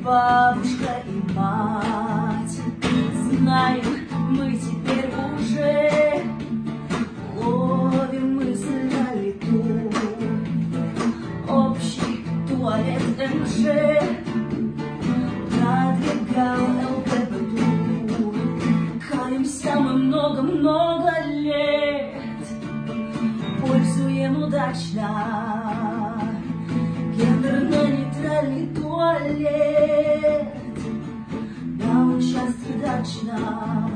бабушка и мать. Знаем, мы теперь уже ловим мысль на лету. Общий туалет МЖ продвигал ЛГБТ. Каемся мы много-много лет, пользуем удачно гендерно-нейтральный туалет. Да, он часто удачно